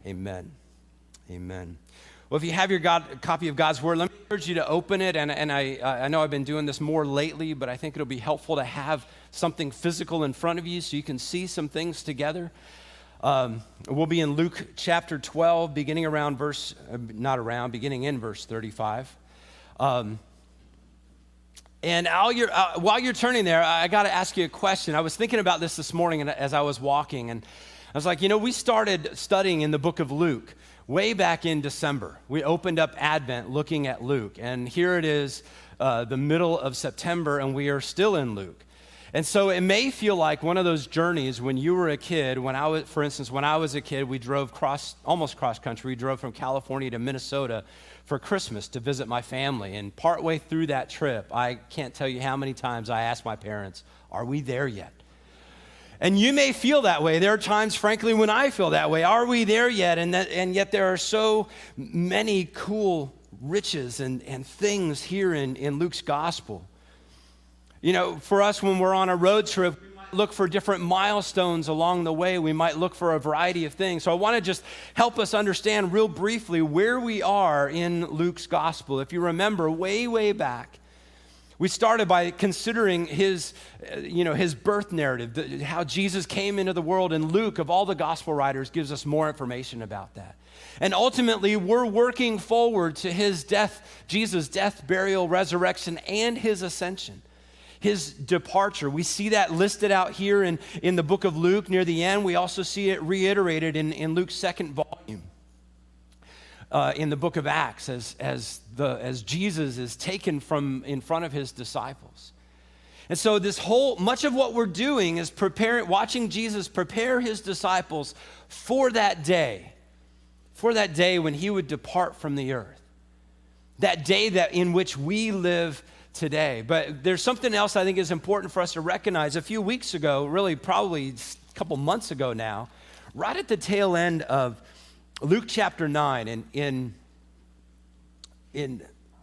Amen. Amen. Well, if you have your copy of God's Word, let me encourage you to open it. And I know I've been doing this more lately, but I think it'll be helpful to have something physical in front of you so you can see some things together. We'll be in Luke chapter 12, beginning in verse 35. And while you're turning there, I got to ask you a question. I was thinking about this morning as I was walking, and I was like, we started studying in the book of Luke way back in December. We opened up Advent looking at Luke, and here it is, the middle of September, and we are still in Luke. And so it may feel like one of those journeys when you were a kid. When I was a kid, we drove almost cross country. We drove from California to Minnesota for Christmas to visit my family. And partway through that trip, I can't tell you how many times I asked my parents, "Are we there yet?" And you may feel that way. There are times, frankly, when I feel that way. Are we there yet? And yet there are so many cool riches and things here in Luke's gospel. For us, when we're on a road trip, we might look for different milestones along the way. We might look for a variety of things. So I want to just help us understand real briefly where we are in Luke's gospel. If you remember way back, we started by considering his birth narrative, how Jesus came into the world, and Luke, of all the gospel writers, gives us more information about that. And ultimately, we're working forward to his death, Jesus' death, burial, resurrection, and his ascension. His departure. We see that listed out here in the book of Luke near the end. We also see it reiterated in Luke's second volume in the book of Acts as Jesus is taken from in front of his disciples. And so much of what we're doing is watching Jesus prepare his disciples for that day when he would depart from the earth, that day in which we live today. But there's something else I think is important for us to recognize. A few weeks ago, really probably a couple months ago now, right at the tail end of Luke chapter 9, and in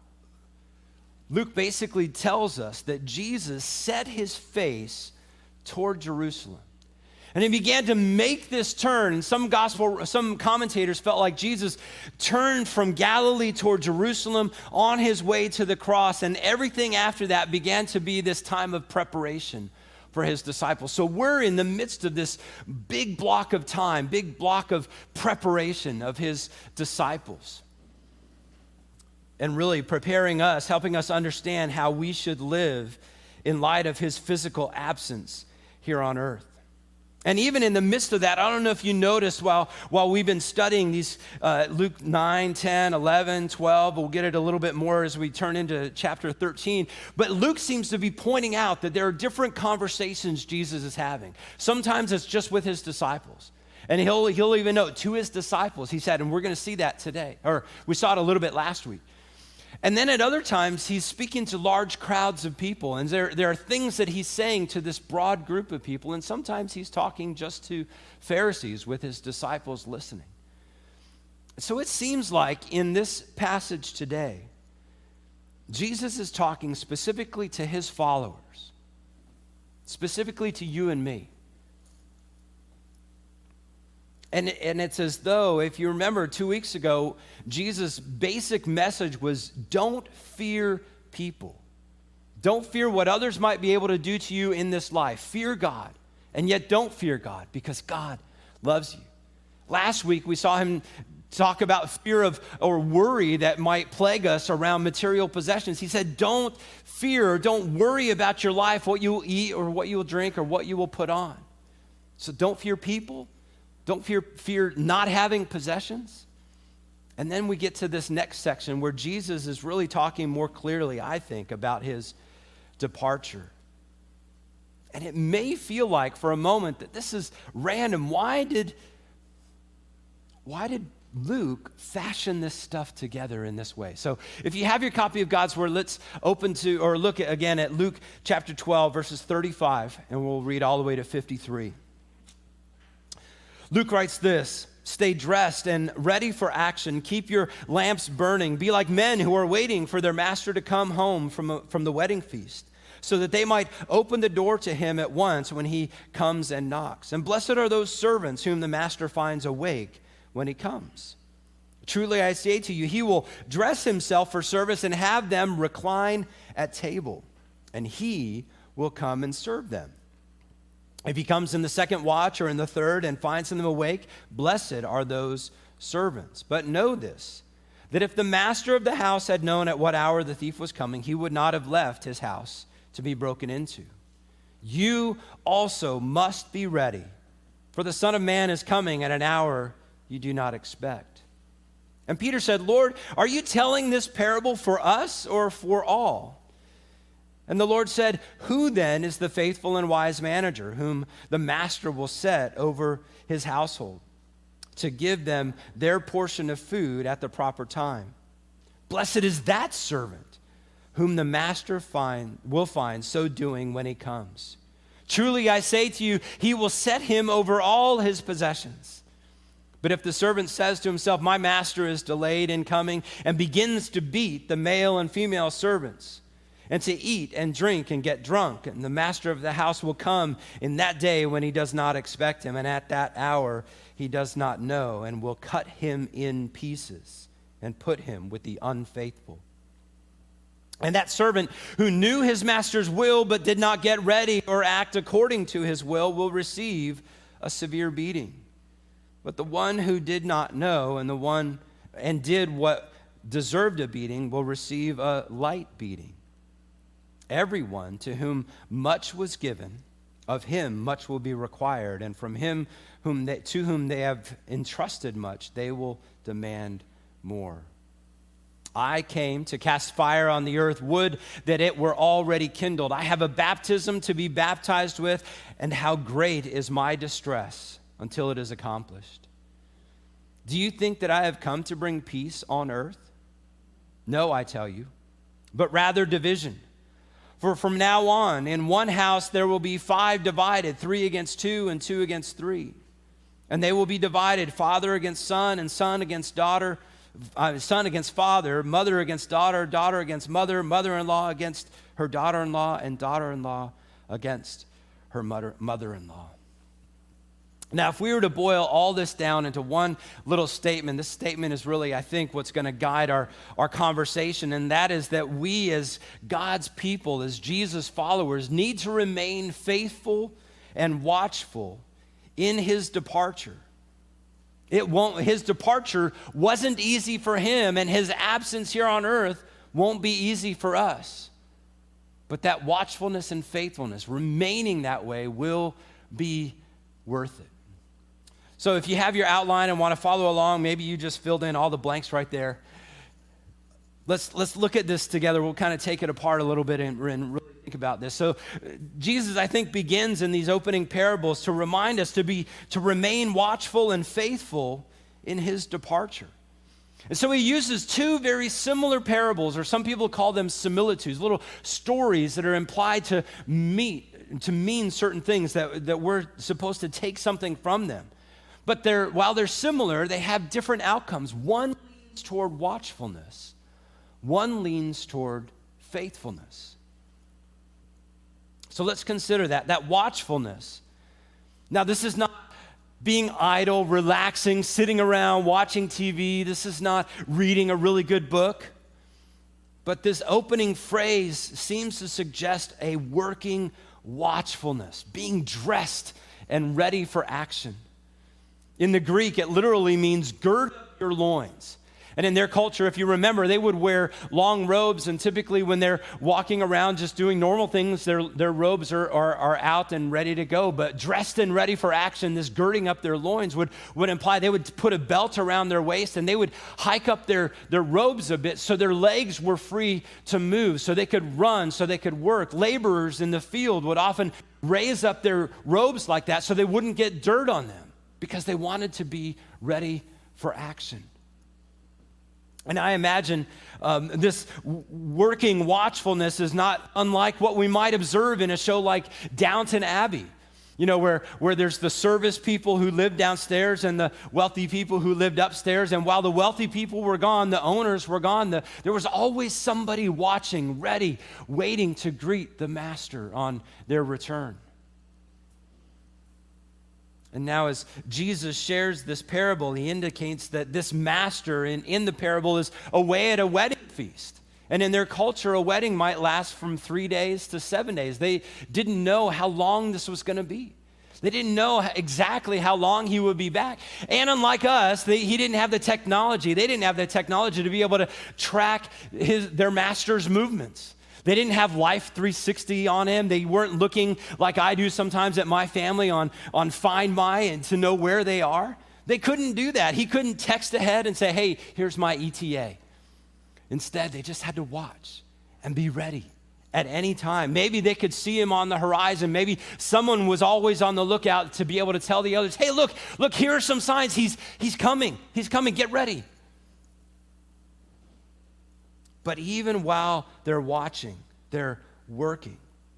Luke basically tells us that Jesus set his face toward Jerusalem. And he began to make this turn. Some commentators felt like Jesus turned from Galilee toward Jerusalem on his way to the cross, and everything after that began to be this time of preparation for his disciples. So we're in the midst of this big block of time, big block of preparation of his disciples, and really preparing us, helping us understand how we should live in light of his physical absence here on earth. And even in the midst of that, I don't know if you noticed while we've been studying these Luke 9, 10, 11, 12, we'll get it a little bit more as we turn into chapter 13, but Luke seems to be pointing out that there are different conversations Jesus is having. Sometimes it's just with his disciples. And he'll even note to his disciples, he said, and we're going to see that today, or we saw it a little bit last week. And then at other times, he's speaking to large crowds of people, and there are things that he's saying to this broad group of people, and sometimes he's talking just to Pharisees with his disciples listening. So it seems like in this passage today, Jesus is talking specifically to his followers, specifically to you and me. And it's as though, if you remember 2 weeks ago, Jesus' basic message was, don't fear people. Don't fear what others might be able to do to you in this life. Fear God, and yet don't fear God because God loves you. Last week, we saw him talk about fear or worry that might plague us around material possessions. He said, don't fear or don't worry about your life, what you will eat or what you will drink or what you will put on. So don't fear people. Don't fear not having possessions. And then we get to this next section where Jesus is really talking more clearly, I think, about his departure. And it may feel like for a moment that this is random. Why did Luke fashion this stuff together in this way? So if you have your copy of God's Word, let's look again at Luke chapter 12, verses 35, and we'll read all the way to 53. Luke writes this, "Stay dressed and ready for action. Keep your lamps burning. Be like men who are waiting for their master to come home from the wedding feast, so that they might open the door to him at once when he comes and knocks. And blessed are those servants whom the master finds awake when he comes. Truly I say to you, he will dress himself for service and have them recline at table, and he will come and serve them. If he comes in the second watch or in the third and finds them awake, blessed are those servants. But know this, that if the master of the house had known at what hour the thief was coming, he would not have left his house to be broken into. You also must be ready, for the Son of Man is coming at an hour you do not expect. And Peter said, Lord, are you telling this parable for us or for all? And the Lord said, who then is the faithful and wise manager whom the master will set over his household to give them their portion of food at the proper time? Blessed is that servant whom the master will find so doing when he comes. Truly I say to you, he will set him over all his possessions. But if the servant says to himself, my master is delayed in coming, and begins to beat the male and female servants, and to eat and drink and get drunk, and the master of the house will come in that day when he does not expect him, and at that hour he does not know, and will cut him in pieces and put him with the unfaithful. And that servant who knew his master's will but did not get ready or act according to his will receive a severe beating. But the one who did not know and did what deserved a beating will receive a light beating. Everyone to whom much was given, of him much will be required, and from him to whom they have entrusted much, they will demand more. I came to cast fire on the earth, would that it were already kindled. I have a baptism to be baptized with, and how great is my distress until it is accomplished. Do you think that I have come to bring peace on earth? No, I tell you, but rather division. For from now on, in one house there will be 5 divided, 3 against 2 and 2 against 3. And they will be divided, father against son and son against daughter, son against father, mother against daughter, daughter against mother, mother-in-law against her daughter-in-law, and daughter-in-law against her mother-in-law. Now, if we were to boil all this down into one little statement, this statement is really, I think, what's going to guide our conversation, and that is that we as God's people, as Jesus followers, need to remain faithful and watchful in his departure. His departure wasn't easy for him, and his absence here on earth won't be easy for us. But that watchfulness and faithfulness, remaining that way, will be worth it. So if you have your outline and want to follow along, maybe you just filled in all the blanks right there. Let's look at this together. We'll kind of take it apart a little bit and really think about this. So Jesus, I think, begins in these opening parables to remind us to remain watchful and faithful in his departure. And so he uses 2 very similar parables, or some people call them similitudes, little stories that are implied to mean certain things, that we're supposed to take something from them. But while they're similar, they have different outcomes. One leans toward watchfulness. One leans toward faithfulness. So let's consider that watchfulness. Now, this is not being idle, relaxing, sitting around, watching TV. This is not reading a really good book. But this opening phrase seems to suggest a working watchfulness, being dressed and ready for action. In the Greek, it literally means gird up your loins. And in their culture, if you remember, they would wear long robes, and typically when they're walking around just doing normal things, their robes are out and ready to go. But dressed and ready for action, this girding up their loins would imply they would put a belt around their waist, and they would hike up their robes a bit so their legs were free to move, so they could run, so they could work. Laborers in the field would often raise up their robes like that so they wouldn't get dirt on them, because they wanted to be ready for action. And I imagine this working watchfulness is not unlike what we might observe in a show like Downton Abbey, you know, where there's the service people who lived downstairs and the wealthy people who lived upstairs. And while the wealthy people were gone, the owners were gone, there was always somebody watching, ready, waiting to greet the master on their return. And now as Jesus shares this parable, he indicates that this master in the parable is away at a wedding feast. And in their culture, a wedding might last from 3 days to 7 days. They didn't know how long this was going to be. They didn't know exactly how long he would be back. And unlike us, he didn't have the technology. They didn't have the technology to be able to track their master's movements. They didn't have Life 360 on him. They weren't looking like I do sometimes at my family on Find My and to know where they are. They couldn't do that. He couldn't text ahead and say, hey, here's my ETA. Instead, they just had to watch and be ready at any time. Maybe they could see him on the horizon. Maybe someone was always on the lookout to be able to tell the others, hey, look, here are some signs. He's coming. He's coming. Get ready. But even while they're watching, they're working.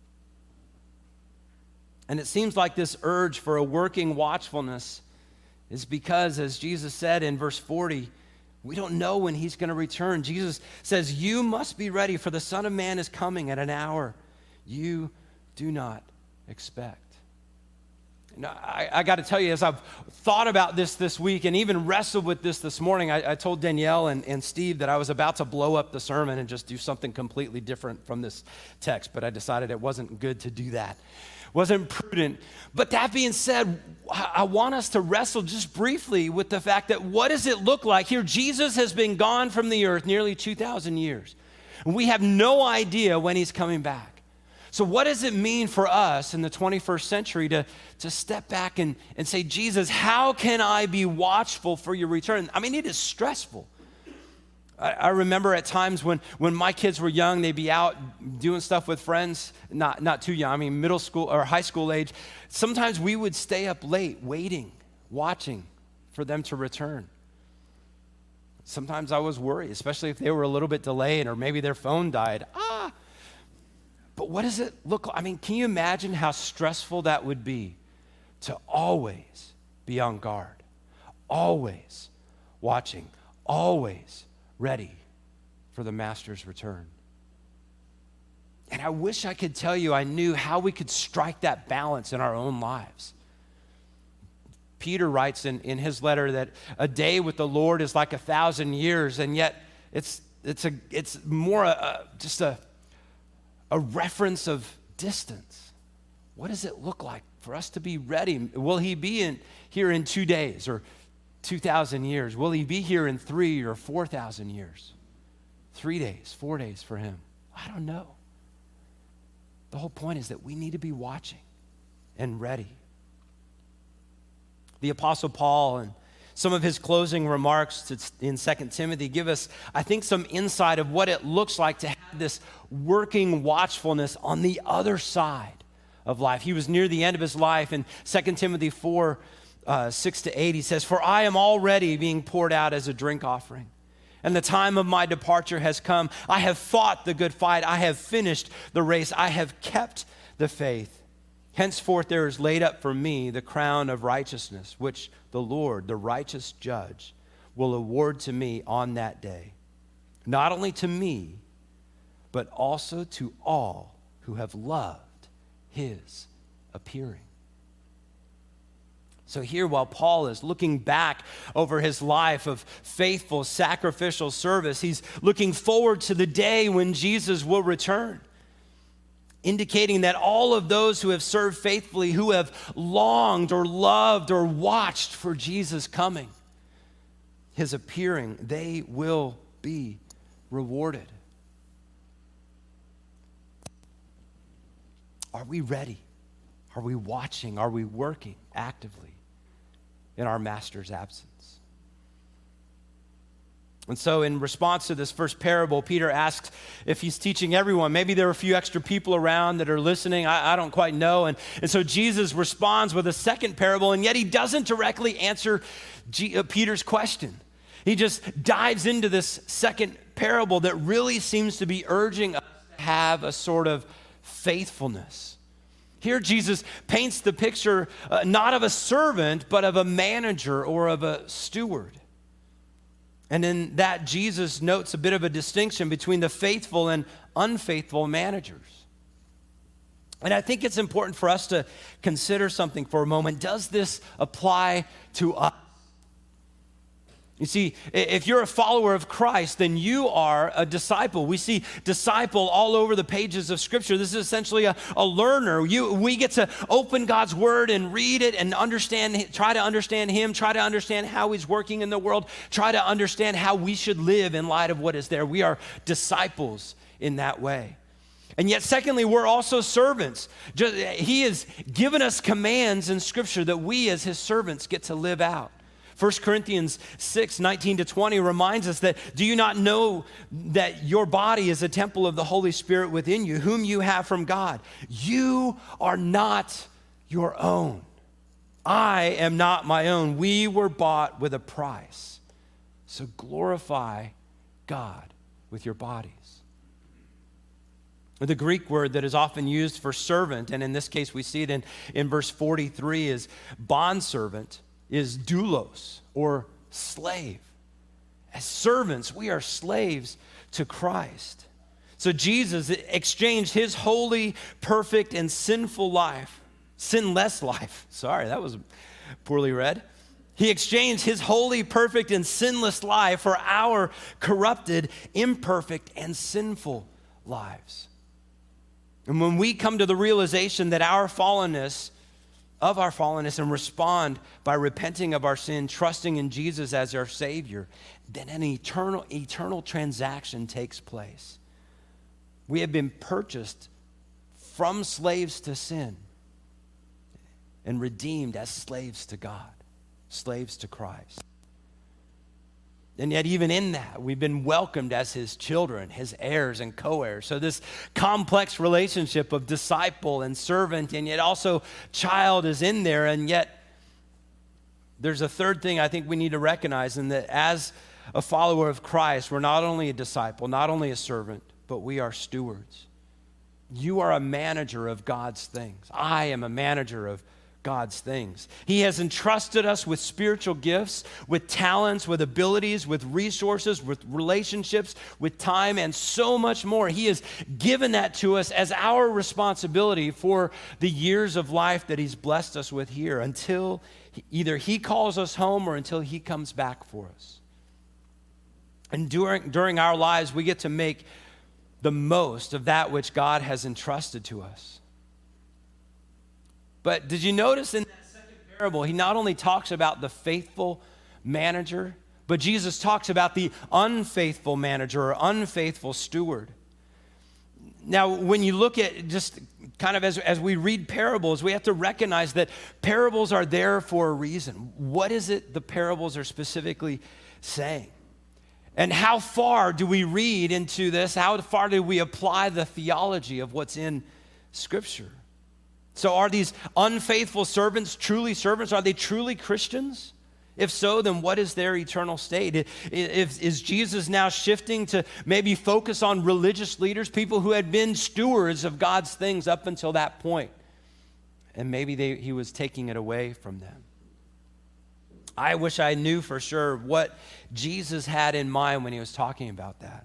And it seems like this urge for a working watchfulness is because, as Jesus said in verse 40, we don't know when he's going to return. Jesus says, you must be ready, for the Son of Man is coming at an hour you do not expect. Now, I got to tell you, as I've thought about this week and even wrestled with this morning, I told Danielle and Steve that I was about to blow up the sermon and just do something completely different from this text, but I decided it wasn't good to do that. It wasn't prudent. But that being said, I want us to wrestle just briefly with the fact that what does it look like here? Jesus has been gone from the earth nearly 2,000 years. And we have no idea when he's coming back. So what does it mean for us in the 21st century to step back and say, Jesus, how can I be watchful for your return? I mean, it is stressful. I remember at times when my kids were young, they'd be out doing stuff with friends, not too young, I mean middle school or high school age. Sometimes we would stay up late waiting, watching for them to return. Sometimes I was worried, especially if they were a little bit delayed or maybe their phone died. But what does it look like? I mean, can you imagine how stressful that would be to always be on guard, always watching, always ready for the master's return? And I wish I could tell you I knew how we could strike that balance in our own lives. Peter writes in his letter that a day with the Lord is like 1,000 years, and yet it's more just a reference of distance. What does it look like for us to be ready? Will he be here in 2 days or 2,000 years? Will he be here in 3 or 4,000 years? 3 days, 4 days for him? I don't know. The whole point is that we need to be watching and ready. The Apostle Paul and some of his closing remarks in 2 Timothy give us, I think, some insight of what it looks like to have this working watchfulness on the other side of life. He was near the end of his life. In 2 Timothy 4, 6-8, he says, "For I am already being poured out as a drink offering, and the time of my departure has come. I have fought the good fight. I have finished the race. I have kept the faith. Henceforth there is laid up for me the crown of righteousness, which the Lord, the righteous judge, will award to me on that day. Not only to me, but also to all who have loved his appearing." So here, while Paul is looking back over his life of faithful, sacrificial service, he's looking forward to the day when Jesus will return, indicating that all of those who have served faithfully, who have longed or loved or watched for Jesus coming, his appearing, they will be rewarded. Are we ready? Are we watching? Are we working actively in our master's absence? And so in response to this first parable, Peter asks if he's teaching everyone. Maybe there are a few extra people around that are listening. I don't quite know. And so Jesus responds with a second parable, and yet he doesn't directly answer Peter's question. He just dives into this second parable that really seems to be urging us to have a sort of faithfulness. Here Jesus paints the picture not of a servant, but of a manager or of a steward. And in that, Jesus notes a bit of a distinction between the faithful and unfaithful managers. And I think it's important for us to consider something for a moment. Does this apply to us? You see, if you're a follower of Christ, then you are a disciple. We see disciple all over the pages of Scripture. This is essentially a learner. We get to open God's Word and read it and understand, try to understand Him, try to understand how He's working in the world, try to understand how we should live in light of what is there. We are disciples in that way. And yet, secondly, we're also servants. He has given us commands in Scripture that we as His servants get to live out. 1 Corinthians 6, 19-20 reminds us that, do you not know that your body is a temple of the Holy Spirit within you, whom you have from God? You are not your own. I am not my own. We were bought with a price. So glorify God with your bodies. The Greek word that is often used for servant, and in this case we see it in verse 43, is bondservant, is doulos, or slave. As servants, we are slaves to Christ. So Jesus exchanged his holy, perfect, and sinless life. Sorry, that was poorly read. He exchanged his holy, perfect, and sinless life for our corrupted, imperfect, and sinful lives. And when we come to the realization that our fallenness and respond by repenting of our sin, trusting in Jesus as our Savior, then an eternal transaction takes place. We have been purchased from slaves to sin and redeemed as slaves to God, slaves to Christ. And yet even in that, we've been welcomed as His children, His heirs and co-heirs. So this complex relationship of disciple and servant and yet also child is in there. And yet there's a third thing I think we need to recognize, and that as a follower of Christ, we're not only a disciple, not only a servant, but we are stewards. You are a manager of God's things. I am a manager of God's things. He has entrusted us with spiritual gifts, with talents, with abilities, with resources, with relationships, with time, and so much more. He has given that to us as our responsibility for the years of life that He's blessed us with here until either He calls us home or until He comes back for us. And during our lives, we get to make the most of that which God has entrusted to us. But did you notice in that second parable, He not only talks about the faithful manager, but Jesus talks about the unfaithful manager or unfaithful steward. Now, when you look at just kind of as we read parables, we have to recognize that parables are there for a reason. What is it the parables are specifically saying? And how far do we read into this? How far do we apply the theology of what's in Scripture? So are these unfaithful servants truly servants? Are they truly Christians? If so, then what is their eternal state? Is Jesus now shifting to maybe focus on religious leaders, people who had been stewards of God's things up until that point? And maybe He was taking it away from them. I wish I knew for sure what Jesus had in mind when He was talking about that.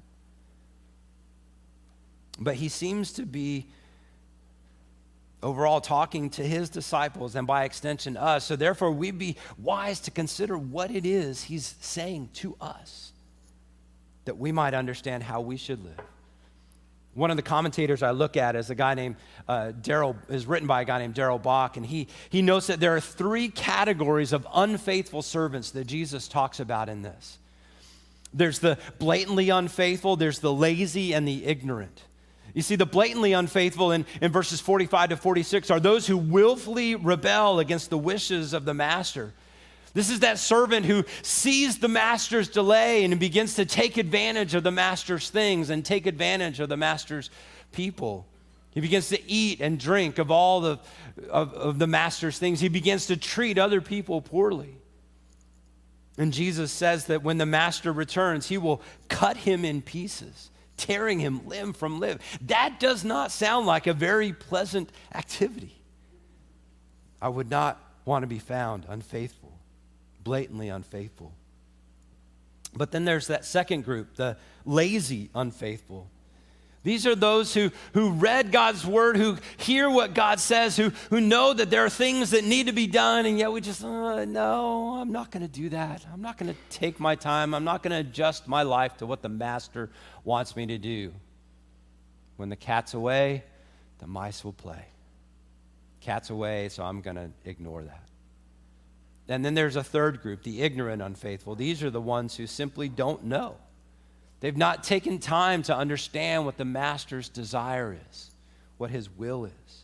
But He seems to be overall talking to His disciples and by extension us. So therefore we'd be wise to consider what it is He's saying to us that we might understand how we should live. One of the commentators I look at is a guy named is written by a guy named Darrell Bock, and he notes that there are three categories of unfaithful servants that Jesus talks about in this. There's the blatantly unfaithful, there's the lazy, and the ignorant. You see, the blatantly unfaithful in verses 45-46 are those who willfully rebel against the wishes of the master. This is that servant who sees the master's delay and begins to take advantage of the master's things and take advantage of the master's people. He begins to eat and drink of all of the master's things. He begins to treat other people poorly. And Jesus says that when the master returns, He will cut him in pieces, tearing him limb from limb. That does not sound like a very pleasant activity. I would not want to be found unfaithful, blatantly unfaithful. But then there's that second group, the lazy unfaithful. These are those who read God's word, who hear what God says, who know that there are things that need to be done, and yet we just, no, I'm not going to do that. I'm not going to take my time. I'm not going to adjust my life to what the master wants me to do. When the cat's away, the mice will play. Cat's away, so I'm going to ignore that. And then there's a third group, the ignorant unfaithful. These are the ones who simply don't know. They've not taken time to understand what the master's desire is, what his will is.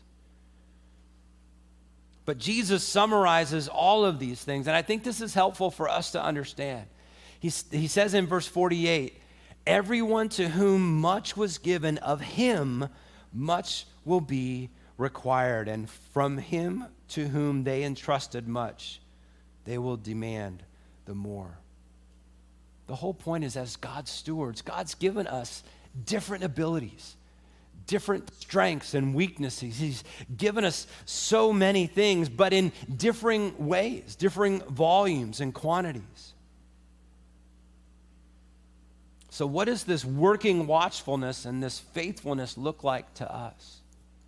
But Jesus summarizes all of these things, and I think this is helpful for us to understand. He says in verse 48, everyone to whom much was given, of him much will be required, and from him to whom they entrusted much, they will demand the more. The whole point is, as God's stewards, God's given us different abilities, different strengths and weaknesses. He's given us so many things, but in differing ways, differing volumes and quantities. So what does this working watchfulness and this faithfulness look like to us?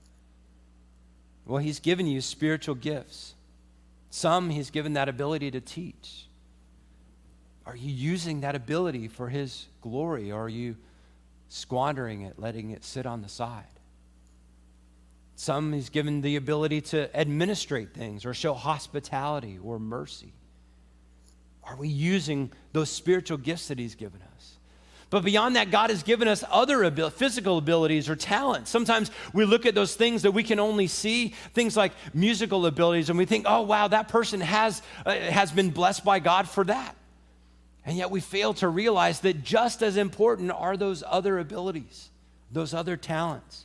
Well, he's given you spiritual gifts. Some he's given that ability to teach. Are you using that ability for his glory, or are you squandering it, letting it sit on the side? Some he's given the ability to administrate things or show hospitality or mercy. Are we using those spiritual gifts that he's given us? But beyond that, God has given us other physical abilities or talents. Sometimes we look at those things that we can only see, things like musical abilities, and we think, oh, wow, that person has been blessed by God for that. And yet we fail to realize that just as important are those other abilities, those other talents.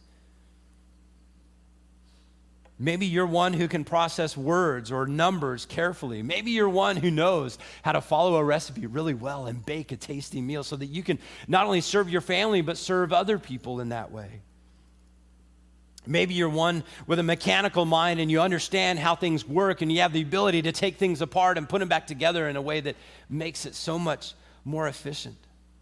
Maybe you're one who can process words or numbers carefully. Maybe you're one who knows how to follow a recipe really well and bake a tasty meal so that you can not only serve your family, but serve other people in that way. Maybe you're one with a mechanical mind and you understand how things work and you have the ability to take things apart and put them back together in a way that makes it so much more efficient.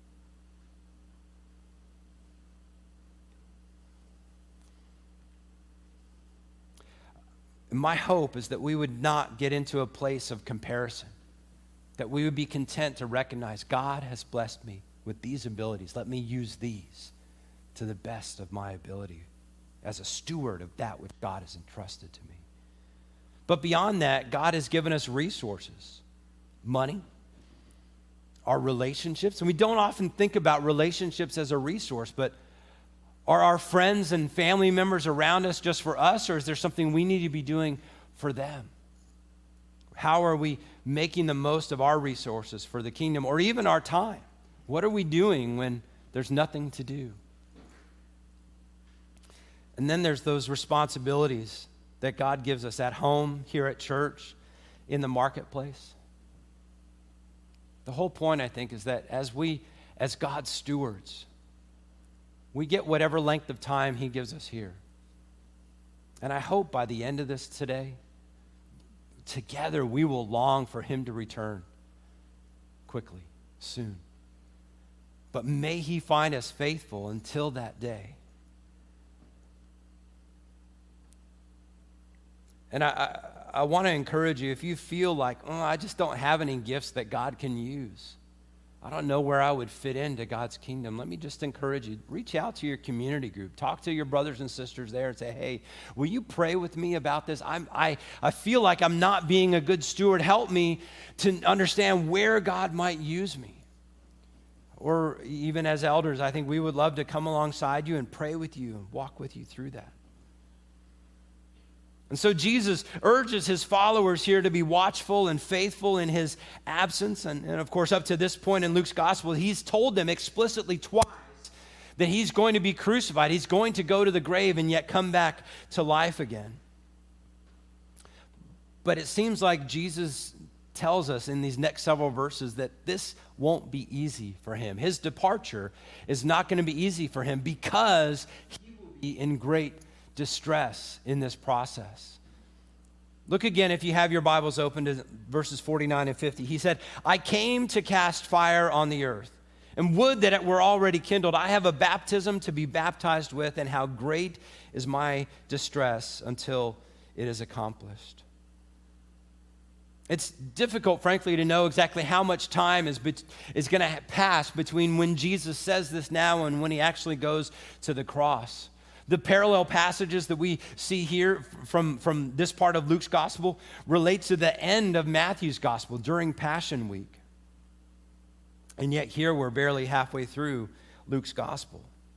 My hope is that we would not get into a place of comparison, that we would be content to recognize God has blessed me with these abilities. Let me use these to the best of my ability as a steward of that which God has entrusted to me. But beyond that, God has given us resources, money, our relationships. And we don't often think about relationships as a resource, but are our friends and family members around us just for us, or is there something we need to be doing for them? How are we making the most of our resources for the kingdom, or even our time? What are we doing when there's nothing to do? And then there's those responsibilities that God gives us at home, here at church, in the marketplace. The whole point, I think, is that as God's stewards, we get whatever length of time he gives us here. And I hope by the end of this today, together we will long for him to return quickly, soon. But may he find us faithful until that day. And I want to encourage you, if you feel like, I just don't have any gifts that God can use, I don't know where I would fit into God's kingdom, let me just encourage you, reach out to your community group. Talk to your brothers and sisters there and say, hey, will you pray with me about this? I feel like I'm not being a good steward. Help me to understand where God might use me. Or even as elders, I think we would love to come alongside you and pray with you and walk with you through that. And so Jesus urges his followers here to be watchful and faithful in his absence. And of course, up to this point in Luke's gospel, he's told them explicitly twice that he's going to be crucified. He's going to go to the grave and yet come back to life again. But it seems like Jesus tells us in these next several verses that this won't be easy for him. His departure is not going to be easy for him because he will be in great distress in this process. Look again, if you have your Bibles open, to verses 49 and 50. He said, I came to cast fire on the earth, And would that it were already kindled. I have a baptism to be baptized with, and how great is my distress until it is accomplished. It's difficult, frankly, to know exactly how much time is going to pass between when Jesus says this now and when he actually goes to the cross. The parallel passages that we see here from this part of Luke's gospel relate to the end of Matthew's gospel during Passion Week. And yet here we're barely halfway through Luke's gospel.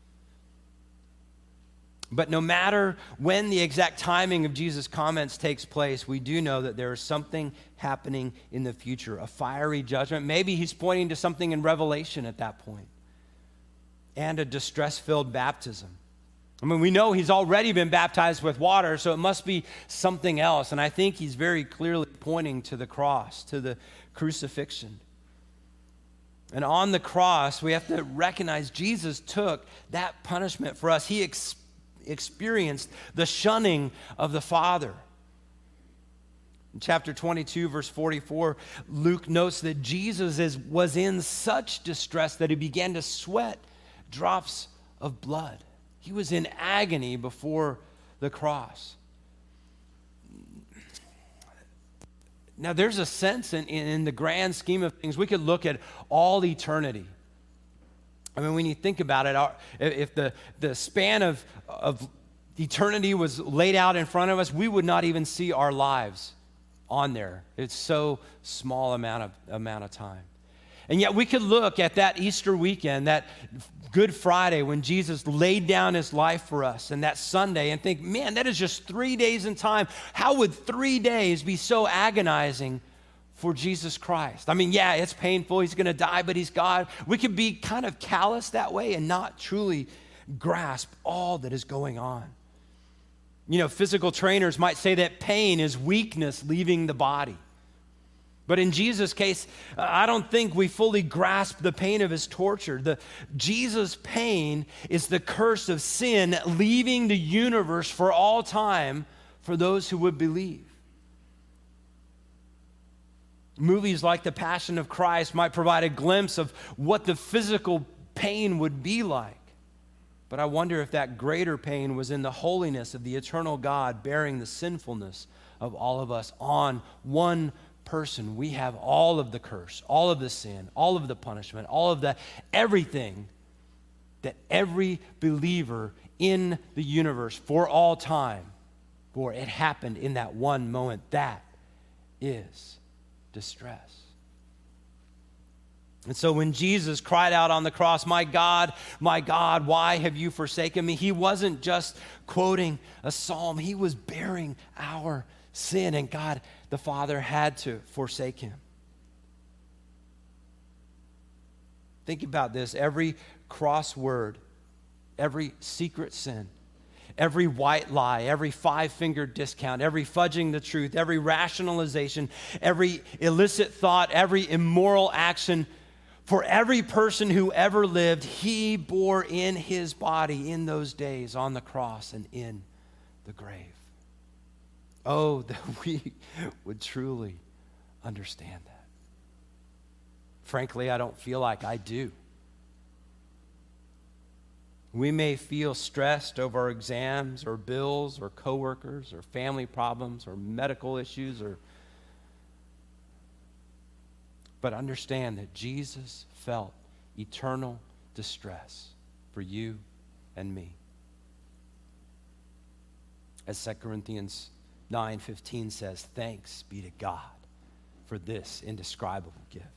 But no matter when the exact timing of Jesus' comments takes place, we do know that there is something happening in the future, a fiery judgment. Maybe he's pointing to something in Revelation at that point, and a distress-filled baptism. I mean, we know he's already been baptized with water, so it must be something else. And I think he's very clearly pointing to the cross, to the crucifixion. And on the cross, we have to recognize Jesus took that punishment for us. He experienced the shunning of the Father. In chapter 22, verse 44, Luke notes that Jesus was in such distress that he began to sweat drops of blood. He was in agony before the cross. Now, there's a sense in the grand scheme of things, we could look at all eternity. I mean, when you think about it, if the span of eternity was laid out in front of us, we would not even see our lives on there. It's so small amount of time. And yet we could look at that Easter weekend, that Good Friday when Jesus laid down his life for us, and that Sunday, and think, man, that is just 3 days in time. How would 3 days be so agonizing for Jesus Christ? I mean, yeah, it's painful. He's going to die, but he's God. We could be kind of callous that way and not truly grasp all that is going on. You know, physical trainers might say that pain is weakness leaving the body. But in Jesus' case, I don't think we fully grasp the pain of his torture. Jesus' pain is the curse of sin leaving the universe for all time for those who would believe. Movies like The Passion of Christ might provide a glimpse of what the physical pain would be like. But I wonder if that greater pain was in the holiness of the eternal God bearing the sinfulness of all of us on one person. We have all of the curse, all of the sin, all of the punishment, all of the everything that every believer in the universe for all time, for it happened in that one moment. That is distress. And so when Jesus cried out on the cross, my God, why have you forsaken me?" He wasn't just quoting a psalm. He was bearing our sin, and God the Father had to forsake him. Think about this. Every cross word, every secret sin, every white lie, every five-finger discount, every fudging the truth, every rationalization, every illicit thought, every immoral action, for every person who ever lived, he bore in his body in those days on the cross and in the grave. Oh, that we would truly understand that. Frankly, I don't feel like I do. We may feel stressed over our exams or bills or coworkers or family problems or medical issues, but understand that Jesus felt eternal distress for you and me. As 2 Corinthians 9:15 says, "Thanks be to God for this indescribable gift."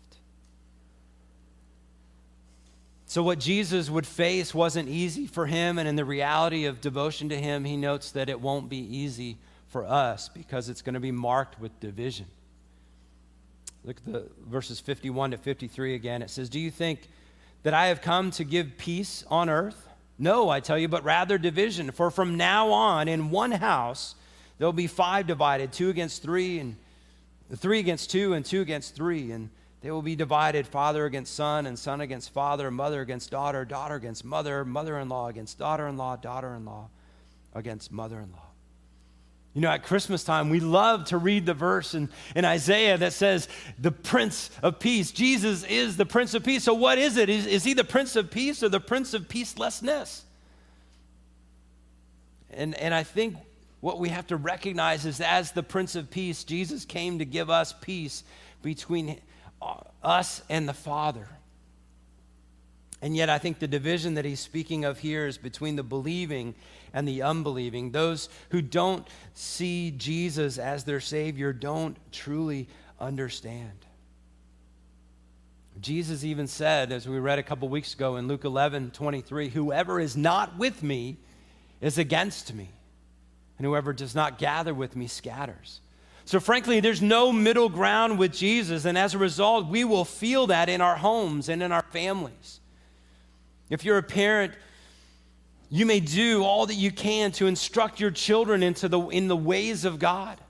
So what Jesus would face wasn't easy for him, and in the reality of devotion to him, he notes that it won't be easy for us because it's going to be marked with division. Look at the verses 51 to 53 again. It says, "Do you think that I have come to give peace on earth? No, I tell you, but rather division. For from now on, in one house, there'll be 5 divided, 2 against 3, and 3 against 2, and 2 against 3. And they will be divided, father against son, and son against father, mother against daughter, daughter against mother, mother-in-law against daughter-in-law, daughter-in-law against mother-in-law." You know, at Christmas time, we love to read the verse in Isaiah that says, the Prince of Peace. Jesus is the Prince of Peace. So what is it? Is he the Prince of Peace or the Prince of Peacelessness? And I think what we have to recognize is, as the Prince of Peace, Jesus came to give us peace between us and the Father. And yet I think the division that he's speaking of here is between the believing and the unbelieving. Those who don't see Jesus as their Savior don't truly understand. Jesus even said, as we read a couple weeks ago in Luke 11:23, whoever is not with me is against me, and whoever does not gather with me scatters. So frankly, there's no middle ground with Jesus, and as a result, we will feel that in our homes and in our families. If you're a parent, you may do all that you can to instruct your children in the ways of God.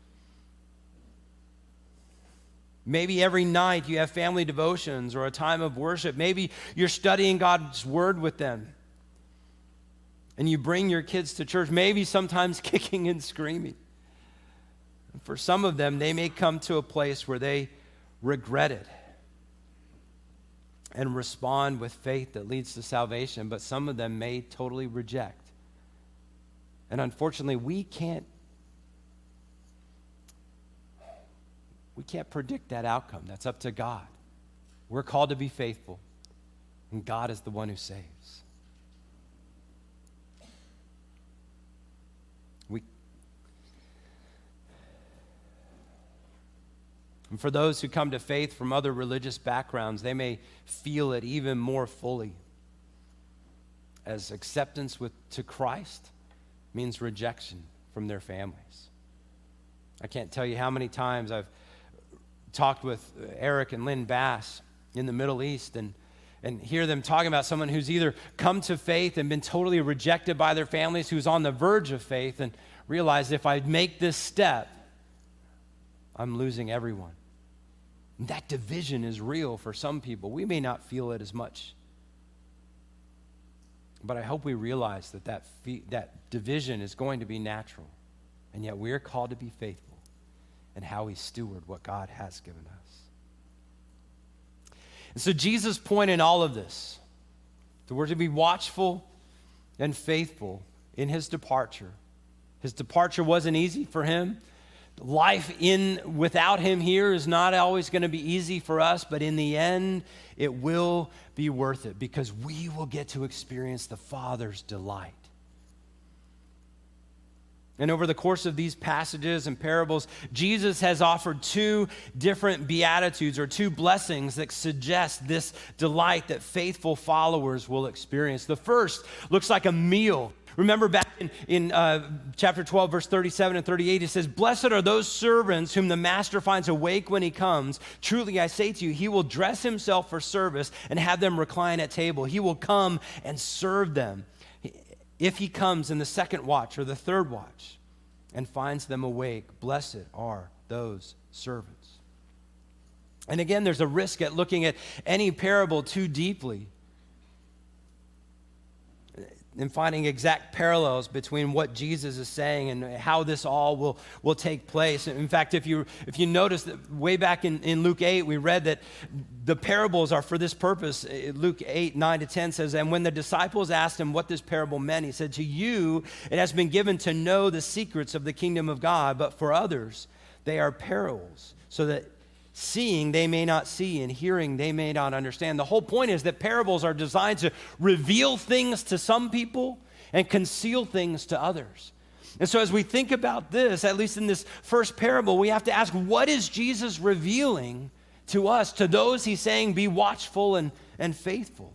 Maybe every night you have family devotions or a time of worship. Maybe you're studying God's word with them, and you bring your kids to church, maybe sometimes kicking and screaming. And for some of them, they may come to a place where they regret it and respond with faith that leads to salvation, but some of them may totally reject. And unfortunately, we can't predict that outcome. That's up to God. We're called to be faithful, and God is the one who saves. And for those who come to faith from other religious backgrounds, they may feel it even more fully, as acceptance to Christ means rejection from their families. I can't tell you how many times I've talked with Eric and Lynn Bass in the Middle East and hear them talking about someone who's either come to faith and been totally rejected by their families, who's on the verge of faith, and realize, if I make this step, I'm losing everyone. And that division is real for some people. We may not feel it as much, but I hope we realize that division is going to be natural, and yet we're called to be faithful in how we steward what God has given us. And so Jesus' point in all of this, that we're to be watchful and faithful in his departure. His departure wasn't easy for him. Life without him here is not always going to be easy for us, but in the end, it will be worth it, because we will get to experience the Father's delight. And over the course of these passages and parables, Jesus has offered two different beatitudes, or two blessings, that suggest this delight that faithful followers will experience. The first looks like a meal. Remember back in chapter 12, verse 37 and 38, it says, "Blessed are those servants whom the master finds awake when he comes. Truly I say to you, he will dress himself for service and have them recline at table. He will come and serve them if he comes in the second watch or the third watch and finds them awake. Blessed are those servants." And again, there's a risk at looking at any parable too deeply and finding exact parallels between what Jesus is saying and how this all will take place. In fact, if you notice that way back in Luke 8, we read that the parables are for this purpose. Luke 8, 9 to 10 says, "And when the disciples asked him what this parable meant, he said, 'To you it has been given to know the secrets of the kingdom of God, but for others they are parables, so that seeing they may not see, and hearing they may not understand.'" The whole point is that parables are designed to reveal things to some people and conceal things to others. And so as we think about this, at least in this first parable, we have to ask, what is Jesus revealing to us, to those he's saying be watchful and faithful?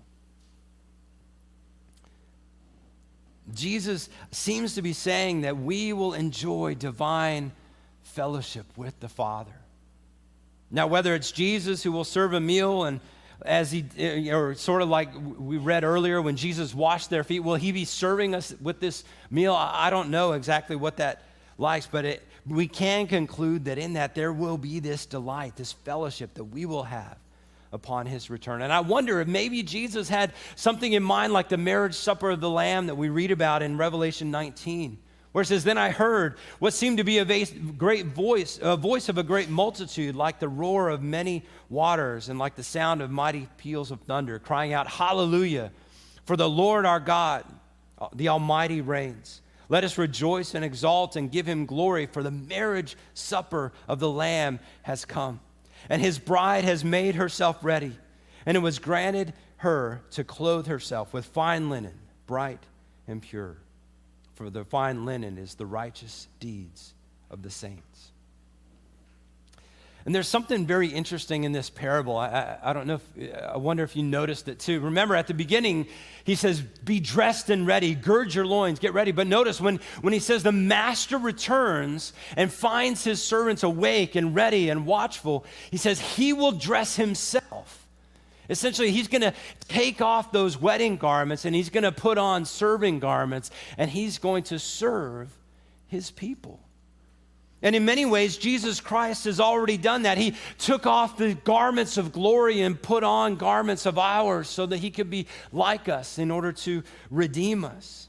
Jesus seems to be saying that we will enjoy divine fellowship with the Father. Now, whether it's Jesus who will serve a meal, and or sort of like we read earlier when Jesus washed their feet, will he be serving us with this meal? I don't know exactly what that likes, but we can conclude that in that there will be this delight, this fellowship that we will have upon his return. And I wonder if maybe Jesus had something in mind like the marriage supper of the Lamb that we read about in Revelation 19, where it says, then I heard what seemed to be a great voice, a voice of a great multitude, like the roar of many waters and like the sound of mighty peals of thunder, crying out, Hallelujah, for the Lord our God, the Almighty reigns. Let us rejoice and exalt and give him glory, for the marriage supper of the Lamb has come, and his bride has made herself ready. And it was granted her to clothe herself with fine linen, bright and pure. For the fine linen is the righteous deeds of the saints. And there's something very interesting in this parable. I don't know I wonder if you noticed it too. Remember at the beginning, he says, be dressed and ready, gird your loins, get ready. But notice when he says the master returns and finds his servants awake and ready and watchful, he says he will dress himself. Essentially, he's going to take off those wedding garments and he's going to put on serving garments and he's going to serve his people. And in many ways, Jesus Christ has already done that. He took off the garments of glory and put on garments of ours so that he could be like us in order to redeem us.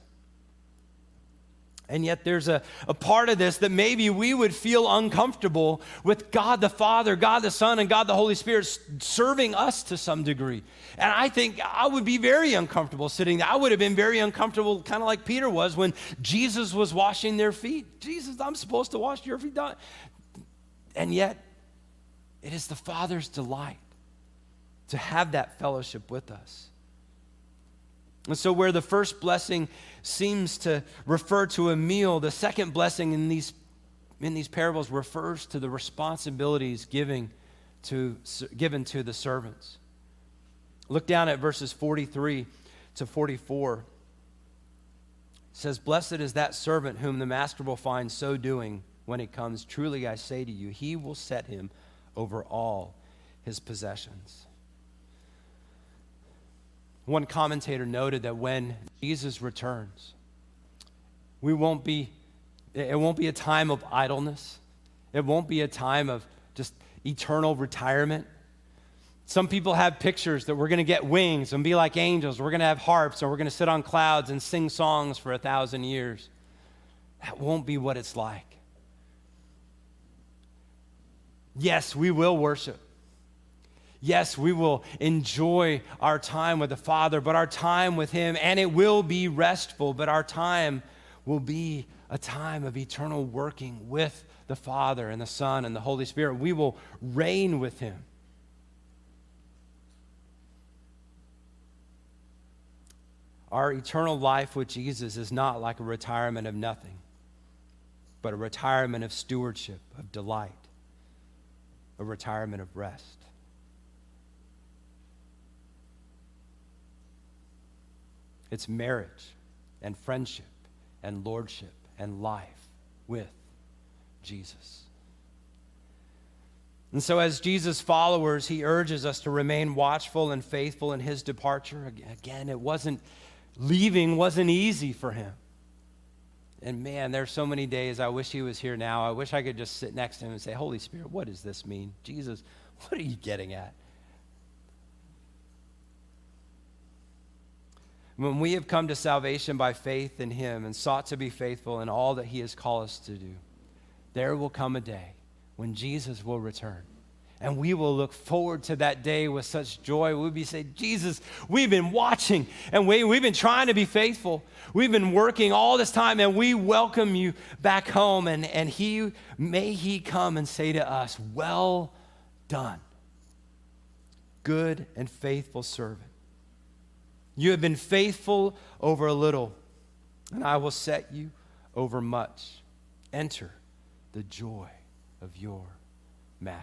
And yet there's a part of this that maybe we would feel uncomfortable with God the Father, God the Son, and God the Holy Spirit serving us to some degree. And I think I would be very uncomfortable sitting there. I would have been very uncomfortable, kind of like Peter was when Jesus was washing their feet. Jesus, I'm supposed to wash your feet. And yet, it is the Father's delight to have that fellowship with us. And so where the first blessing seems to refer to a meal, the second blessing in these parables refers to the responsibilities given to the servants. Look down at verses 43 to 44. It says, blessed is that servant whom the master will find so doing when he comes. Truly I say to you, he will set him over all his possessions. One commentator noted that when Jesus returns, it won't be a time of idleness. It won't be a time of just eternal retirement. Some people have pictures that we're going to get wings and be like angels. We're going to have harps and we're going to sit on clouds and sing songs for 1,000 years. That won't be what it's like. Yes, we will worship. Yes, we will enjoy our time with the Father, but our time with him, and it will be restful, but our time will be a time of eternal working with the Father and the Son and the Holy Spirit. We will reign with him. Our eternal life with Jesus is not like a retirement of nothing, but a retirement of stewardship, of delight, a retirement of rest. It's marriage and friendship and lordship and life with Jesus. And so as Jesus' followers, he urges us to remain watchful and faithful in his departure. Again, leaving wasn't easy for him. And man, there's so many days I wish he was here now. I wish I could just sit next to him and say, Holy Spirit, what does this mean? Jesus, what are you getting at? When we have come to salvation by faith in him and sought to be faithful in all that he has called us to do, there will come a day when Jesus will return. And we will look forward to that day with such joy. We'll be saying, Jesus, we've been watching and we've been trying to be faithful. We've been working all this time and we welcome you back home. And may he come and say to us, well done, good and faithful servant. You have been faithful over a little, and I will set you over much. Enter the joy of your